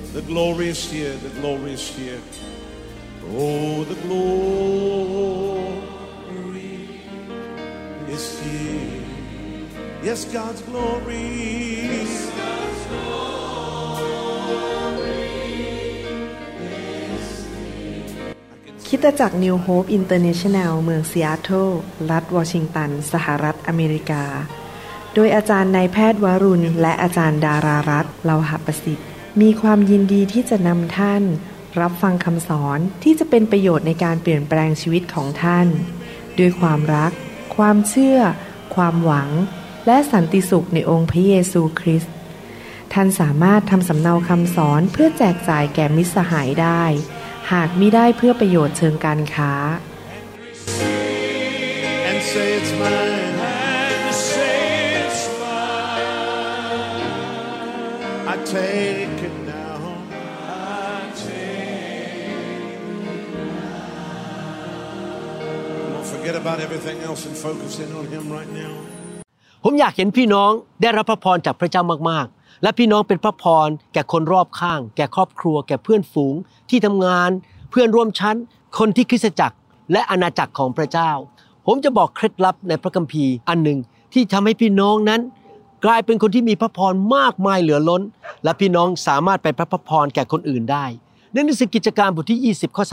The glory is here. The glory is here. Oh, the glory is here. Yes, God's glory. Yes, God's glory is here. คริสตจักร New Hope International เมืองซีแอตเทิลรัฐวอชิงตันสหรัฐอเมริกาโดยอาจารย์นายแพทย์วรุณและอาจารย์ดารารัตน์เลาหประสิทธิ์มีความยินดีที่จะนำท่านรับฟังคำสอนที่จะเป็นประโยชน์ในการเปลี่ยนแปลงชีวิตของท่านด้วยความรักความเชื่อความหวังและสันติสุขในองค์พระเยซูคริสต์ท่านสามารถทำสำเนาคำสอนเพื่อแจกจ่ายแก่มิตรสหายได้หากมิได้เพื่อประโยชน์เชิงการค้า And say it's mine. And say it's mine. I take it now. I take it now. Don't forget about everything else and focus in on Him right now. ผมอยากเห็นพี่น้องได้รับพระพรจากพระเจ้ามากๆและพี่น้องเป็นพระพรแก่คนรอบข้างแก่ครอบครัวแก่เพื่อนฝูงที่ทำงานเพื่อนร่วมชั้นคนที่คริสตจักรและอาณาจักรของพระเจ้าผมจะบอกเคล็ดลับในพระคัมภีร์อันหนึ่งที่ทำให้พี่น้องนั้นกลายเป็นคนที่มีพระพรมากมายเหลือล้นและพี่น้องสามารถเป็นพระพรแก่คนอื่นได้ในหนังสือกิจการบทที่20ข้อ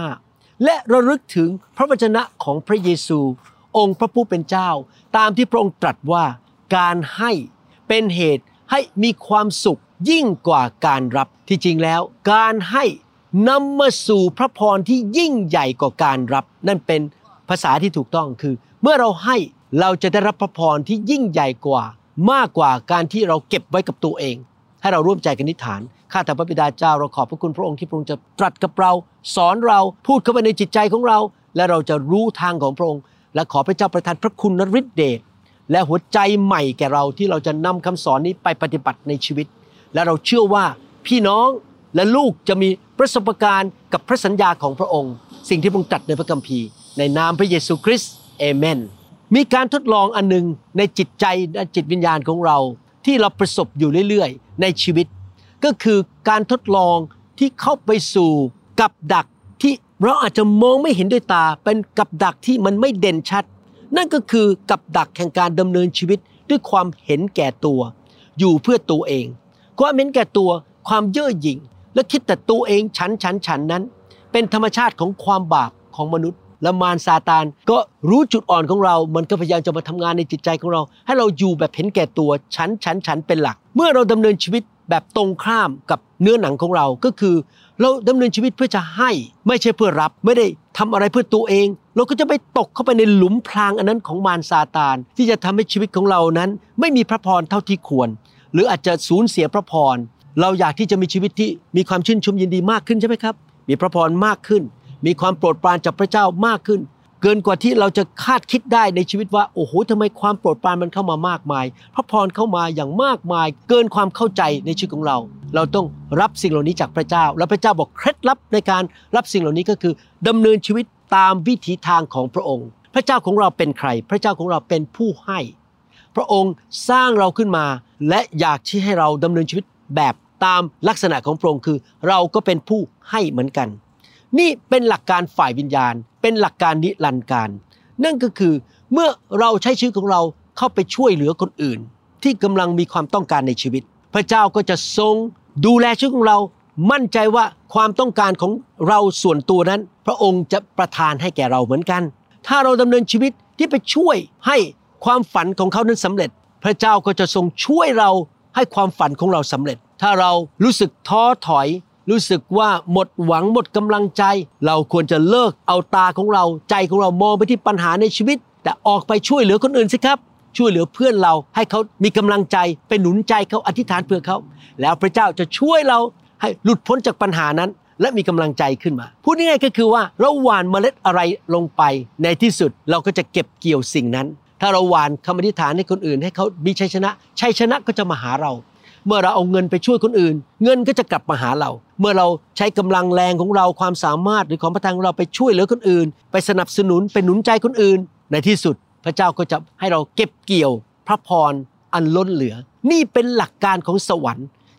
35และระลึกถึงพระวจนะของพระเยซูองค์พระผู้เป็นเจ้าตามที่พระองค์ตรัสว่าการให้เป็นเหตุให้มีความสุขยิ่งกว่าการรับที่จริงแล้วการให้นำมาสู่พระพรที่ยิ่งใหญ่กว่าการรับนั่นเป็นภาษาที่ถูกต้องคือเมื่อเราให้เราจะได้รับพระพรที่ยิ่งใหญ่กว่ามากกว่าการที่เราเก็บไว้กับตัวเองให้เราร่วมใจกันอธิษฐานข้าแต่พระบิดาเจ้าเราขอบพระคุณพระองค์ที่พระองค์จะตรัสกับเราสอนเราพูดเข้าไปในจิตใจของเราและเราจะรู้ทางของพระองค์และขอพระเจ้าประทานพระคุณฤทธิ์เดชและหัวใจใหม่แก่เราที่เราจะนำคำสอนนี้ไปปฏิบัติในชีวิตและเราเชื่อว่าพี่น้องและลูกจะมีประสบการณ์กับพระสัญญาของพระองค์สิ่งที่พระองค์ตรัสในพระคัมภีร์ในนามพระเยซูคริสต์เอเมนมีการทดลองอันนึงในจิตใจและจิตวิญญาณของเราที่เราประสบอยู่เรื่อยๆในชีวิตก็คือการทดลองที่เข้าไปสู่กับดักที่เราอาจจะมองไม่เห็นด้วยตาเป็นกับดักที่มันไม่เด่นชัดนั่นก็คือกับดักแห่งการดำเนินชีวิตด้วยความเห็นแก่ตัวอยู่เพื่อตัวเองความเห็นแก่ตัวความเย่อหยิ่งและคิดแต่ตัวเองฉันนั้นเป็นธรรมชาติของความบาปของมนุษย์และมารซาตานก็รู้จุดอ่อนของเรามันก็พยายามจะมาทำงานในจิตใจของเราให้เราอยู่แบบเห็นแก่ตัวฉันเป็นหลักเมื่อเราดำเนินชีวิตแบบตรงข้ามกับเนื้อหนังของเราก็คือเราดำเนินชีวิตเพื่อจะให้ไม่ใช่เพื่อรับไม่ได้ทำอะไรเพื่อตัวเองเราก็จะไปตกเข้าไปในหลุมพรางอันนั้นของมารซาตานที่จะทำให้ชีวิตของเรานั้นไม่มีพระพรเท่าที่ควรหรืออาจจะสูญเสียพระพรเราอยากที่จะมีชีวิตที่มีความชื่นชมยินดีมากขึ้นใช่ไหมครับมีพระพรมากขึ้นมีความโปรดปรานจากพระเจ้ามากขึ้นเกินกว่าที่เราจะคาดคิดได้ในชีวิตว่าโอ้โหทำไมความโปรดปรานมันเข้ามามากมายพระพรเข้ามาอย่างมากมายเกินความเข้าใจในชีวิตของเราเราต้องรับสิ่งเหล่านี้จากพระเจ้าและพระเจ้าบอกเคล็ดลับในการรับสิ่งเหล่านี้ก็คือดำเนินชีวิตตามวิถีทางของพระองค์พระเจ้าของเราเป็นใครพระเจ้าของเราเป็นผู้ให้พระองค์สร้างเราขึ้นมาและอยากที่ให้เราดำเนินชีวิตแบบตามลักษณะของพระองค์คือเราก็เป็นผู้ให้เหมือนกันนี่เป็นหลักการฝ่ายวิญญาณเป็นหลักการนิรันดร์การนั่นก็คือเมื่อเราใช้ชีวิตของเราเข้าไปช่วยเหลือคนอื่นที่กำลังมีความต้องการในชีวิตพระเจ้าก็จะทรงดูแลชีวิตของเรามั่นใจว่าความต้องการของเราส่วนตัวนั้นพระองค์จะประทานให้แก่เราเหมือนกันถ้าเราดำเนินชีวิตที่ไปช่วยให้ความฝันของเขานั้นสำเร็จพระเจ้าก็จะทรงช่วยเราให้ความฝันของเราสำเร็จถ้าเรารู้สึกท้อถอยรู้สึกว่าหมดหวังหมดกำลังใจเราควรจะเลิกเอาตาของเราใจของเรามองไปที่ปัญหาในชีวิตแต่ออกไปช่วยเหลือคนอื่นสิครับช่วยเหลือเพื่อนเราให้เขามีกำลังใจไปหนุนใจเขาอธิษฐานเพื่อเขาแล้วพระเจ้าจะช่วยเราให้หลุดพ้นจากปัญหานั้นและมีกำลังใจขึ้นมาพูดง่ายๆก็คือว่าเราหว่านเมล็ดอะไรลงไปในที่สุดเราก็จะเก็บเกี่ยวสิ่งนั้นถ้าเราหว่านคำอธิษฐานให้คนอื่นให้เขามีชัยชนะก็จะมาหาเราเมื่อเราเอาเงินไปช่วยคนอื่นเงินก็จะกลับมาหาเราเมื่อเราใช้กำลังแรงของเราความสามารถหรือของประทานของเราไปช่วยเหลือคนอื่นไปสนับสนุนไปหนุนใจคนอื่นในที่สุดพระเจ้าก็จะให้เราเก็บเกี่ยวพระพรอันล้นเหลือนี่เป็นหลักการของสวรรค์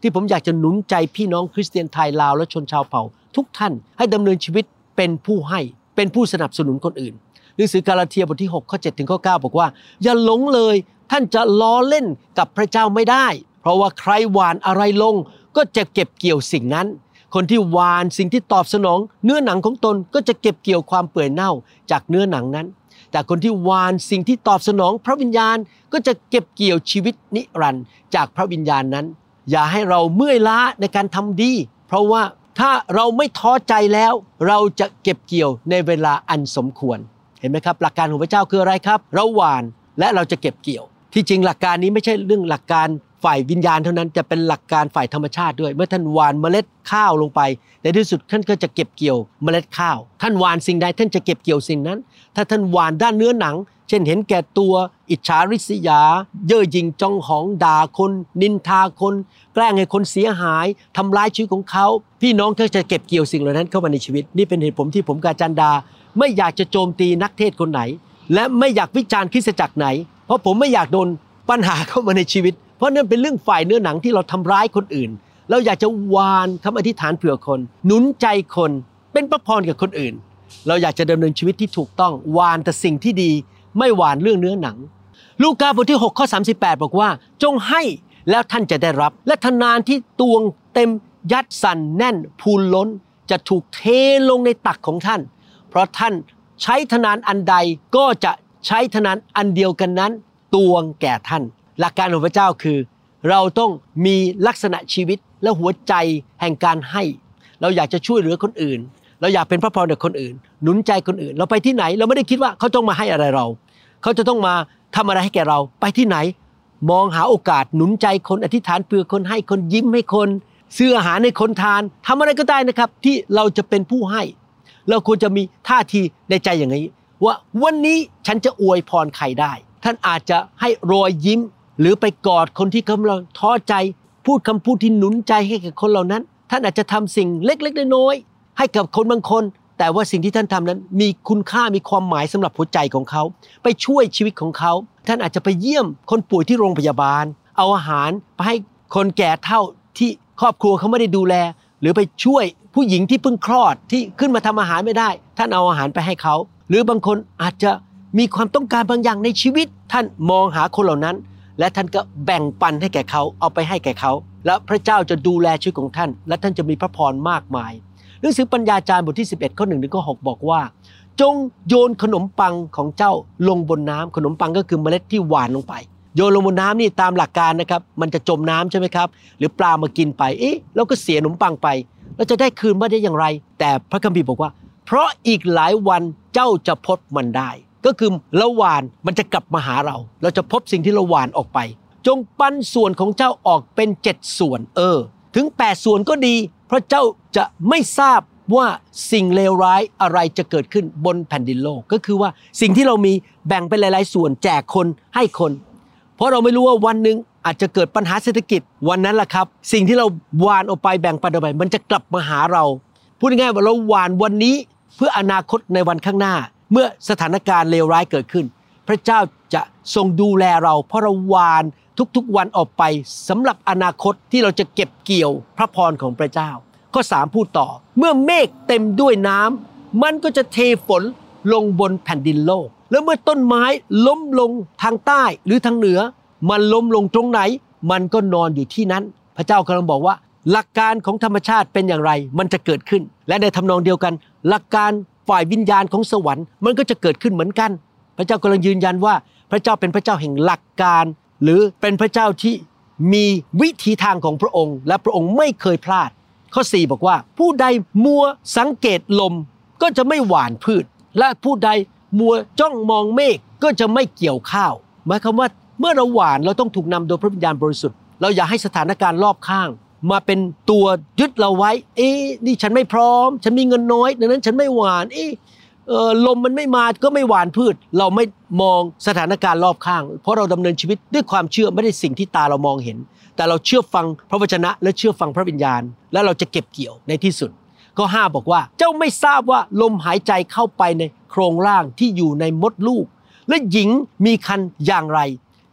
ที่ผมอยากจะหนุนใจพี่น้องคริสเตียนไทยลาวและชนชาวเผ่าทุกท่านให้ดำเนินชีวิตเป็นผู้ให้เป็นผู้สนับสนุนคนอื่นหนังสือกาลาเทียบทที่6ข้อ7ถึงข้อ9บอกว่าอย่าหลงเลยท่านจะล้อเล่นกับพระเจ้าไม่ได้เพราะว่าใครหว่านอะไรลงก็จะเก็บเกี่ยวสิ่งนั้นคนที่หว่านสิ่งที่ตอบสนองเนื้อหนังของตนก็จะเก็บเกี่ยวความเปื่อยเน่าจากเนื้อหนังนั้นแต่คนที่หว่านสิ่งที่ตอบสนองพระวิญญาณก็จะเก็บเกี่ยวชีวิตนิรันดร์จากพระวิญญาณนั้นอย่าให้เราเมื่อยล้าในการทำดีเพราะว่าถ้าเราไม่ท้อใจแล้วเราจะเก็บเกี่ยวในเวลาอันสมควรเห็นไหมครับหลักการของพระเจ้าคืออะไรครับเราหว่านและเราจะเก็บเกี่ยวที่จริงหลักการนี้ไม่ใช่เรื่องหลักการฝ่ายวิญญาณเท่านั้นจะเป็นหลักการฝ่ายธรรมชาติด้วยเมื่อท่านหว่านเมล็ดข้าวลงไปในที่สุดท่านก็จะเก็บเกี่ยวเมล็ดข้าวท่านหว่านสิ่งใดท่านจะเก็บเกี่ยวสิ่งนั้นถ้าท่านหว่านด้านเนื้อหนังเช่นเห็นแก่ตัวอิจฉาริษยาเย่อหยิ่งจองหองด่าคนนินทาคนแกล้งให้คนเสียหายทำร้ายชีวิตของเขาพี่น้องก็จะเก็บเกี่ยวสิ่งเหล่านั้นเข้ามาในชีวิตนี่เป็นเหตุผลที่ผมกับอาจารย์ดาไม่อยากจะโจมตีนักเทศคนไหนและไม่อยากวิจารณ์คริสตจักรไหนเพราะผมไม่อยากโดนปัญหาเข้ามาในชีวิตเพราะนั่นเป็นเรื่องฝ่ายเนื้อหนังที่เราทำร้ายคนอื่นเราอยากจะหว่านคำอธิษฐานเผื่อคนหนุนใจคนเป็นพระพรกับคนอื่นเราอยากจะดำเนินชีวิตที่ถูกต้องหว่านแต่สิ่งที่ดีไม่หว่านเรื่องเนื้อหนังลูกาบทที่6ข้อ38บอกว่าจงให้แล้วท่านจะได้รับและทนานที่ตวงเต็มยัดสั่นแน่นพูนล้นจะถูกเทลงในตักของท่านเพราะท่านใช้ทนานอันใดก็จะใช้ทนานอันเดียวกันนั้นตวงแก่ท่านหลักการของพระเจ้าคือเราต้องมีลักษณะชีวิตและหัวใจแห่งการให้เราอยากจะช่วยเหลือคนอื่นเราอยากเป็นพระพรกับคนอื่นหนุนใจคนอื่นเราไปที่ไหนเราไม่ได้คิดว่าเขาต้องมาให้อะไรเราเขาจะต้องมาทำอะไรให้แก่เราไปที่ไหนมองหาโอกาสหนุนใจคนอธิษฐานเผื่อคนให้คนยิ้มให้คนซื้ออาหารให้คนทานทำอะไรก็ได้นะครับที่เราจะเป็นผู้ให้เราควรจะมีท่าทีในใจอย่างนี้ว่าวันนี้ฉันจะอวยพรใครได้ท่านอาจจะให้รอยยิ้มหรือไปกอดคนที่กำลังท้อใจพูดคำพูดที่หนุนใจให้กับคนเหล่านั้นท่านอาจจะทำสิ่งเล็กๆน้อยๆให้กับคนบางคนแต่ว่าสิ่งที่ท่านทำนั้นมีคุณค่ามีความหมายสำหรับหัวใจของเขาไปช่วยชีวิตของเขาท่านอาจจะไปเยี่ยมคนป่วยที่โรงพยาบาลเอาอาหารไปให้คนแก่เฒ่าที่ครอบครัวเขาไม่ได้ดูแลหรือไปช่วยผู้หญิงที่เพิ่งคลอดที่ขึ้นมาทำอาหารไม่ได้ท่านเอาอาหารไปให้เขาหรือบางคนอาจจะมีความต้องการบางอย่างในชีวิตท่านมองหาคนเหล่านั้นและท่านก็แบ่งปันให้แก่เขาเอาไปให้แก่เขาแล้วพระเจ้าจะดูแลชีวิตของท่านและท่านจะมีพระพรมากมายหนังสือปัญญาจารย์บทที่11ข้อ1ถึงข้อ6บอกว่าจงโยนขนมปังของเจ้าลงบนน้ำขนมปังก็คือเมล็ดที่หว่านลงไปโยนลงบนน้ำนี่ตามหลักการนะครับมันจะจมน้ำใช่ไหมครับหรือปลามากินไปเราก็เสียขนมปังไปเราจะได้คืนมาได้อย่างไรแต่พระคัมภีร์บอกว่าเพราะอีกหลายวันเจ้าจะพบมันได้ก็คือเราหว่านมันจะกลับมาหาเราจะพบสิ่งที่เราหว่านออกไปจงปันส่วนของเจ้าออกเป็น7ส่วนถึง8ส่วนก็ดีเพราะเจ้าจะไม่ทราบว่าสิ่งเลวร้ายอะไรจะเกิดขึ้นบนแผ่นดินโลกก็คือว่าสิ่งที่เรามีแบ่งเป็นหลายๆส่วนแจกคนให้คนเพราะเราไม่รู้ว่าวันนึงอาจจะเกิดปัญหาเศรษฐกิจวันนั้นล่ะครับสิ่งที่เราหว่านออกไปแบ่งปันออกไปมันจะกลับมาหาเราพูดง่ายๆว่าเราหว่านวันนี้เพื่ออนาคตในวันข้างหน้าเมื่อสถานการณ์เลวร้ายเกิดขึ้นพระเจ้าจะทรงดูแลเราเพราะเราหว่านทุกๆวันออกไปสำหรับอนาคตที่เราจะเก็บเกี่ยวพระพรของพระเจ้าข้อ3พูดต่อเมื่อเมฆเต็มด้วยน้ำมันก็จะเทฝนลงบนแผ่นดินโลกแล้วเมื่อต้นไม้ล้มลงทางใต้หรือทางเหนือมันล้มลงตรงไหนมันก็นอนอยู่ที่นั้นพระเจ้ากำลังบอกว่าหลักการของธรรมชาติเป็นอย่างไรมันจะเกิดขึ้นและในทำนองเดียวกันหลักการฝ่ายวิญญาณของสวรรค์มันก็จะเกิดขึ้นเหมือนกันพระเจ้ากำลังยืนยันว่าพระเจ้าเป็นพระเจ้าแห่งหลักการหรือเป็นพระเจ้าที่มีวิธีทางของพระองค์และพระองค์ไม่เคยพลาดข้อ4บอกว่าผู้ใดมัวสังเกตลมก็จะไม่หว่านพืชและผู้ใดมัวจ้องมองเมฆก็จะไม่เกี่ยวข้าวหมายความว่าเมื่อเราหว่านเราต้องถูกนำโดยพระวิญญาณบริสุทธิ์เราอย่าให้สถานการณ์รอบข้างมาเป็นตัวยึดเราไว้นี่ฉันไม่พร้อมฉันมีเงินน้อยดังนั้นฉันไม่หว่านลมมันไม่มาก็ไม่หว่านพืชเราไม่มองสถานการณ์รอบข้างเพราะเราดำเนินชีวิตด้วยความเชื่อไม่ได้สิ่งที่ตาเรามองเห็นแต่เราเชื่อฟังพระวจนะและเชื่อฟังพระวิญญาณและเราจะเก็บเกี่ยวในที่สุดข้อ5บอกว่าเจ้าไม่ทราบว่าลมหายใจเข้าไปในโครงร่างที่อยู่ในมดลูกและหญิงมีครรภ์อย่างไร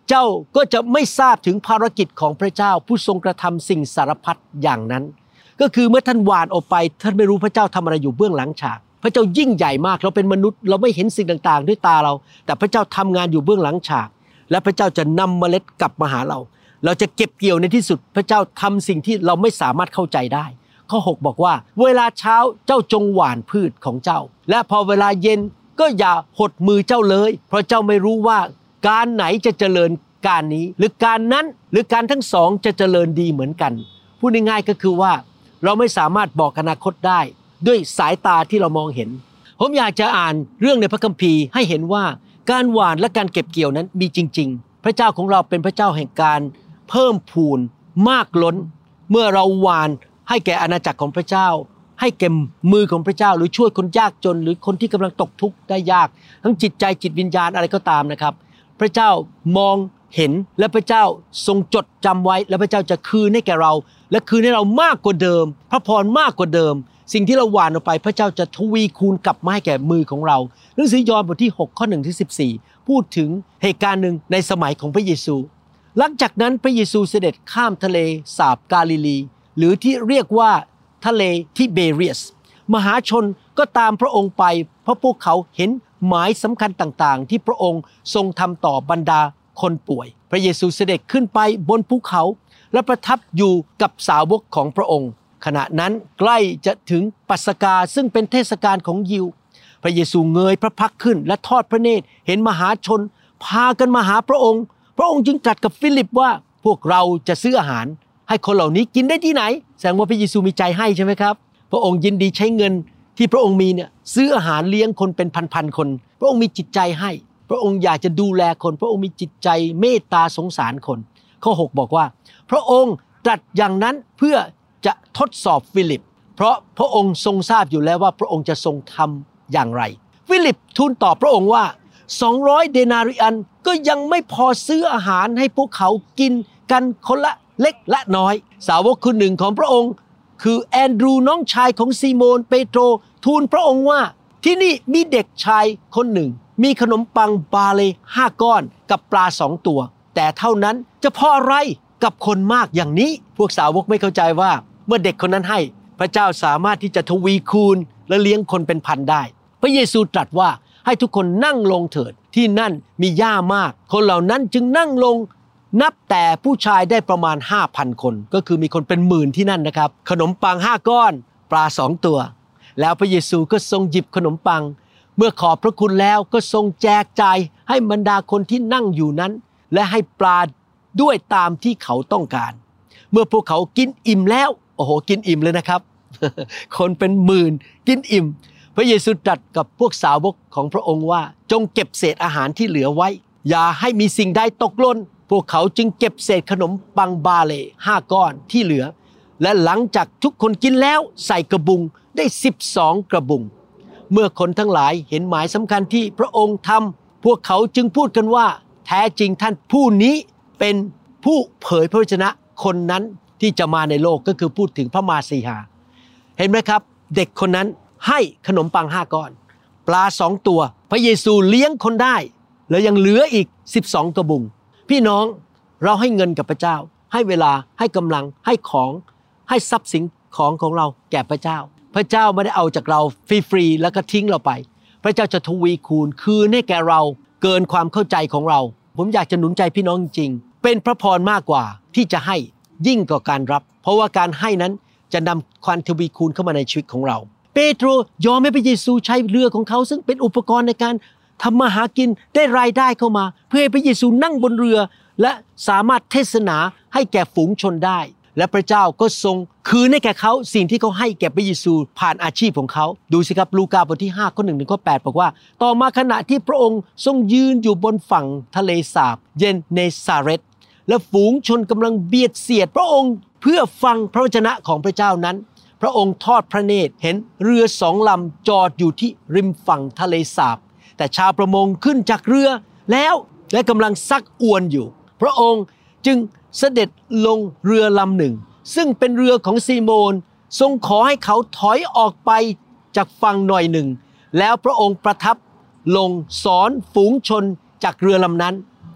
เจ้าก็จะไม่ทราบถึงภารกิจของพระเจ้าผู้ทรงกระทำสิ่งสารพัดอย่างนั้นก็คือเมื่อท่านหวานออกไปท่านไม่รู้พระเจ้าทำอะไรอยู่เบื้องหลังฉากพระเจ้ายิ่งใหญ่มากเราเป็นมนุษย์เราไม่เห็นสิ่งต่างๆด้วยตาเราแต่พระเจ้าทำงานอยู่เบื้องหลังฉากและพระเจ้าจะนำเมล็ดกลับมาหาเราจะเก็บเกี่ยวในที่สุดพระเจ้าทำสิ่งที่เราไม่สามารถเข้าใจได้ข้อ6บอกว่าเวลาเช้าเจ้าจงหว่านพืชของเจ้าและพอเวลาเย็นก็อย่าหดมือเจ้าเลยเพราะเจ้าไม่รู้ว่าการไหนจะเจริญการนี้หรือการนั้นหรือการทั้งสองจะเจริญดีเหมือนกันพูดง่ายๆก็คือว่าเราไม่สามารถบอกอนาคตได้ด้วยสายตาที่เรามองเห็นผมอยากจะอ่านเรื่องในพระคัมภีร์ให้เห็นว่าการหว่านและการเก็บเกี่ยวนั้นมีจริงๆพระเจ้าของเราเป็นพระเจ้าแห่งการเพิ่มพูนมากล้นเมื่อเราหว่านให้แก่อาณาจักรของพระเจ้าให้แก่มือของพระเจ้าหรือช่วยคนยากจนหรือคนที่กำลังตกทุกข์ได้ยากทั้งจิตใจจิตวิญญาณอะไรก็ตามนะครับพระเจ้ามองเห็นและพระเจ้าทรงจดจำไว้และพระเจ้าจะคืนให้แก่เราและคืนให้เรามากกว่าเดิมพระพรมากกว่าเดิมสิ่งที่เราหว่านออกไปพระเจ้าจะทวีคูณกลับมาให้แก่มือของเราหนังสือยอห์นบทที่6ข้อ1ถึง14พูดถึงเหตุการณ์หนึ่งในสมัยของพระเยซูหลังจากนั้นพระเยซูเสด็จข้ามทะเลสาบกาลิลีหรือที่เรียกว่าทะเลทิเบเรียสมหาชนก็ตามพระองค์ไปเพราะพวกเขาเห็นหมายสำคัญต่างๆที่พระองค์ทรงทำต่อบรรดาคนป่วยพระเยซูเสด็จขึ้นไปบนภูเขาและประทับอยู่กับสาวกของพระองค์ขณะนั้นใกล้จะถึงปัสกาซึ่งเป็นเทศกาลของยิวพระเยซูเงยพระพักขึ้นและทอดพระเนตรเห็นมหาชนพากันมาหาพระองค์พระองค์จึงตรัสกับฟิลิปว่าพวกเราจะซื้ออาหารให้คนเหล่านี้กินได้ที่ไหนแสดงว่าพระเยซูมีใจให้ใช่ไหมครับพระองค์ยินดีใช้เงินที่พระองค์มีเนี่ยซื้ออาหารเลี้ยงคนเป็นพันๆคนพระองค์มีจิตใจให้พระองค์อยากจะดูแลคนพระองค์มีจิตใจเมตตาสงสารคนข้อ6บอกว่าพระองค์ตรัสอย่างนั้นเพื่อจะทดสอบฟิลิปเพราะพระองค์ทรงทราบอยู่แล้วว่าพระองค์จะทรงทำอย่างไรฟิลิปทูลตอบพระองค์ว่า200 เดนาริอันก็ยังไม่พอซื้ออาหารให้พวกเขากินกันคนละเล็กและน้อยสาวกคนหนึ่งของพระองค์คือแอนดรูน้องชายของซีโมนเปโตรทูลพระองค์ว่าที่นี่มีเด็กชายคนหนึ่งมีขนมปังบาเล5 ก้อนกับปลา2 ตัวแต่เท่านั้นจะพออะไรกับคนมากอย่างนี้พวกสาวกไม่เข้าใจว่าเมื่อเด็กคนนั้นให้พระเจ้าสามารถที่จะทวีคูณและเลี้ยงคนเป็นพันได้พระเยซูตรัสว่าให้ทุกคนนั่งลงเถิดที่นั่นมีหญ้ามากคนเหล่านั้นจึงนั่งลงนับแต่ผู้ชายได้ประมาณ 5,000 คนก็คือมีคนเป็นหมื่นที่นั่นนะครับขนมปัง5 ก้อนปลา2 ตัวแล้วพระเยซูก็ทรงหยิบขนมปังเมื่อขอบพระคุณแล้วก็ทรงแจกจ่ายให้บรรดาคนที่นั่งอยู่นั้นและให้ปลาด้วยตามที่เขาต้องการเมื่อพวกเขากินอิ่มแล้วโอ้โหกินอิ่มเลยนะครับ คนเป็นหมื่นกินอิ่มพระเยซูตรัสกับพวกสาวกของพระองค์ว่าจงเก็บเศษอาหารที่เหลือไว้อย่าให้มีสิ่งใดตกหล่นพวกเขาจึงเก็บเศษขนมปังบาเล5 ก้อนที่เหลือและหลังจากทุกคนกินแล้วใส่กระบุงได้12 กระบุงเมื่อคนทั้งหลายเห็นหมายสำคัญที่พระองค์ทำพวกเขาจึงพูดกันว่าแท้จริงท่านผู้นี้เป็นผู้เผยพระวจนะคนนั้นที่จะมาในโลกก็คือพูดถึงพระมาสีหาเห็นไหมครับเด็กคนนั้นให้ขนมปัง5 ก้อนปลา2 ตัวพระเยซูเลี้ยงคนได้แล้วยังเหลืออีก12 กระบุงพี่น้องเราให้เงินกับพระเจ้าให้เวลาให้กำลังให้ของให้ทรัพย์สินของเราแก่พระเจ้าพระเจ้าไม่ได้เอาจากเราฟรีๆแล้วก็ทิ้งเราไปพระเจ้าจะทวีคูณคืนให้แก่เราเกินความเข้าใจของเราผมอยากจะหนุนใจพี่น้องจริงๆเป็นพระพรมากกว่าที่จะให้ยิ่งกว่าการรับเพราะว่าการให้นั้นจะนำความทวีคูณเข้ามาในชีวิตของเราเปโตรยอมให้พระเยซูใช้เรือของเขาซึ่งเป็นอุปกรณ์ในการทำมาหากินได้รายได้เข้ามาเพื่อให้พระเยซูนั่งบนเรือและสามารถเทศนาให้แก่ฝูงชนได้และพระเจ้าก็ทรงคืนให้แก่เขาสิ่งที่เขาให้แก่พระเยซูผ่านอาชีพของเขาดูสิครับลูกาบทที่5ข้อ1ถึงข้อ8บอกว่าต่อมาขณะที่พระองค์ทรงยืนอยู่บนฝั่งทะเลสาบเยนเนซาเร็ตและฝูงชนกำลังเบียดเสียดพระองค์เพื่อฟังพระวจนะของพระเจ้านั้นพระองค์ทอดพระเนตรเห็นเรือ2 ลำจอดอยู่ที่ริมฝั่งทะเลสาบแต่ชาวประมงขึ้นจากเรือแล้วและกำลังซักอวนอยู่พระองค์จึงเสด็จลงเรือลำหนึ่งซึ่งเป็นเรือของซีโมนทรงขอให้เขาถอยออกไปจากฝั่งหน่อยหนึ่งแล้วพระองค์ประทับลงสอนฝูงชนจากเรือลำนั้น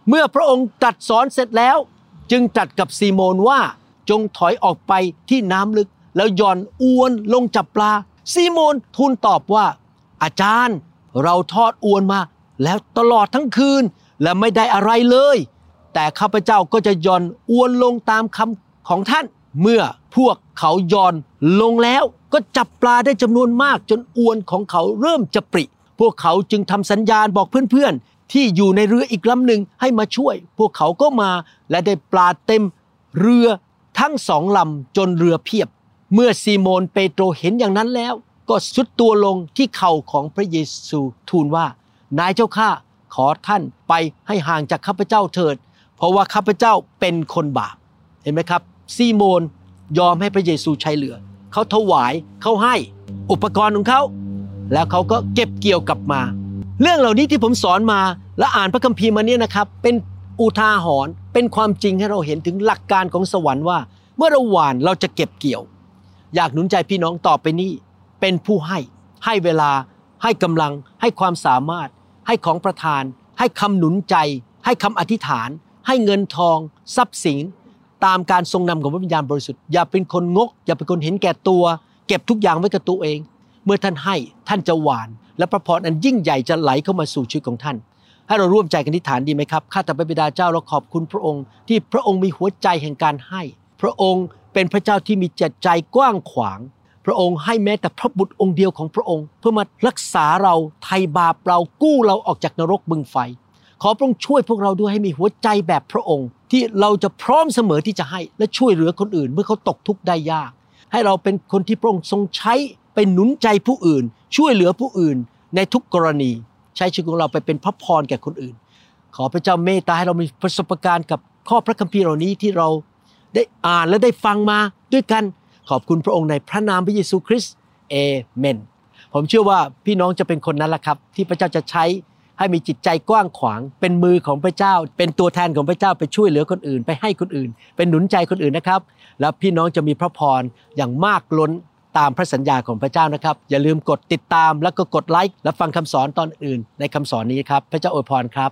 เมื่อพระองค์ตรัสสอนเสร็จแล้วจึงตรัสกับซีโมนว่าจงถอยออกไปที่น้ำลึกแล้วย่อนอวนลงจับปลาซีโมนทูลตอบว่าอาจารย์เราทอดอวนมาแล้วตลอดทั้งคืนและไม่ได้อะไรเลยแต่ข้าพเจ้าก็จะย่อนอวนลงตามคำของท่านเมื่อพวกเขาย่อนลงแล้วก็จับปลาได้จำนวนมากจนอวนของเขาเริ่มจะปริพวกเขาจึงทำสัญญาณบอกเพื่อนๆที่อยู่ในเรืออีกลำหนึ่งให้มาช่วยพวกเขาก็มาและได้ปลาเต็มเรือทั้งสองลำจนเรือเพียบเมื่อซีโมนเปโตรเห็นอย่างนั้นแล้วก็สุดตัวลงที่เข่าของพระเยซูทูลว่านายเจ้าข้าขอท่านไปให้ห่างจากข้าพเจ้าเถิดเพราะว่าข้าพเจ้าเป็นคนบาปเห็นไหมครับซีโมนยอมให้พระเยซูใช้เรือเขาถวายเขาให้อุปกรณ์ของเขาแล้วเขาก็เก็บเกี่ยวกลับมาเรื่องเหล่านี้ที่ผมสอนมาและอ่านพระคัมภีร์มาเนี่ยนะครับเป็นอุทาหรณ์เป็นความจริงให้เราเห็นถึงหลักการของสวรรค์ว่าเมื่อเราหว่านเราจะเก็บเกี่ยวอยากหนุนใจพี่น้องต่อไปนี้เป็นผู้ให้เวลาให้กำลังให้ความสามารถให้ของประทานให้คำหนุนใจให้คำอธิษฐานให้เงินทองทรัพย์สินตามการทรงนำของพระวิญญาณบริสุทธิ์อย่าเป็นคนงกอย่าเป็นคนเห็นแก่ตัวเก็บทุกอย่างไว้กับตัวเองเมื่อท่านให้ท่านจะหว่านและพระพรอันยิ่งใหญ่จะไหลเข้ามาสู่ชีวิตของท่านให้เราร่วมใจกันอธิษฐานดีไหมครับข้าแต่พระบิดาเจ้าเราขอบคุณพระองค์ที่พระองค์มีหัวใจแห่งการให้พระองค์เป็นพระเจ้าที่มีจิตใจกว้างขวางพระองค์ให้แม้แต่พระบุตรองค์เดียวของพระองค์เพื่อมารักษาเราไถ่บาปเรากู้เราออกจากนรกบึงไฟขอพระองค์ช่วยพวกเราด้วยให้มีหัวใจแบบพระองค์ที่เราจะพร้อมเสมอที่จะให้และช่วยเหลือคนอื่นเมื่อเขาตกทุกข์ได้ยากให้เราเป็นคนที่พระองค์ทรงใช้ไปหนุนใจผู้อื่นช่วยเหลือผู้อื่นในทุกกรณีใช้ชีวิตของเราไปเป็นพระพรแก่คนอื่นขอพระเจ้าเมตตาให้เรามีประสบการณ์กับข้อพระคัมภีร์เหล่านี้ที่เราได้อ่านและได้ฟังมาด้วยกันขอบคุณพระองค์ในพระนามพระเยซูคริสต์เอเมนผมเชื่อว่าพี่น้องจะเป็นคนนั้นแหละครับที่พระเจ้าจะใช้ให้มีจิตใจกว้างขวางเป็นมือของพระเจ้าเป็นตัวแทนของพระเจ้าไปช่วยเหลือคนอื่นไปให้คนอื่นเป็นหนุนใจคนอื่นนะครับแล้วพี่น้องจะมีพระพรอย่างมากล้นตามพระสัญญาของพระเจ้านะครับอย่าลืมกดติดตามแล้วก็กดไลค์และฟังคำสอนตอนอื่นในคำสอนนี้ครับพระเจ้าอวยพรครับ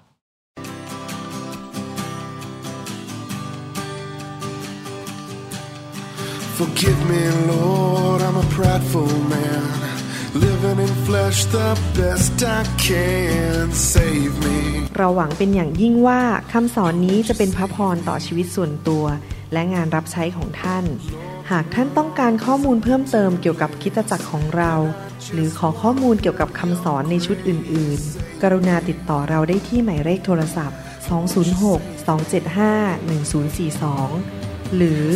Forgive me, Lord, I'm a prideful man, living in flesh the best I can. Save me. เราหวังเป็นอย่างยิ่งว่าคำสอนนี้จะเป็นพระพรต่อชีวิตส่วนตัวและงานรับใช้ของท่านหากท่านต้องการข้อมูลเพิ่มเติมเกี่ยวกับคริสตจักรของเราหรือขอข้อมูลเกี่ยวกับคำสอนในชุดอื่นๆกรุณาติดต่อเราได้ที่หมายเลขโทรศัพท์206-275-1042หรือ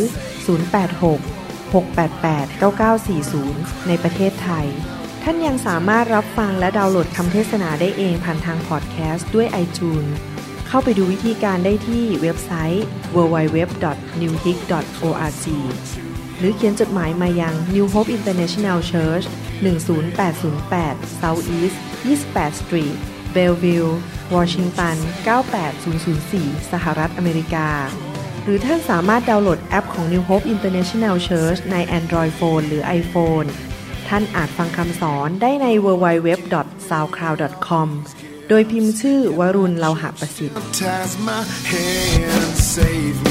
086-688-9940ในประเทศไทยท่านยังสามารถรับฟังและดาวน์โหลดคำเทศนาได้เองผ่านทางพอดแคสต์ด้วย iTunes เข้าไปดูวิธีการได้ที่เว็บไซต์ www.newhope.org หรือเขียนจดหมายมายัง New Hope International Church 10808 South East 28 Street Bellevue Washington 98004 สหรัฐอเมริกาหรือท่านสามารถดาวน์โหลดแอปของ New Hope International Church ใน Android Phone หรือ iPhone ท่านอาจฟังคำสอนได้ใน www.soundcloud.com โดยพิมพ์ชื่อวรุณ เลาหะประสิทธิ์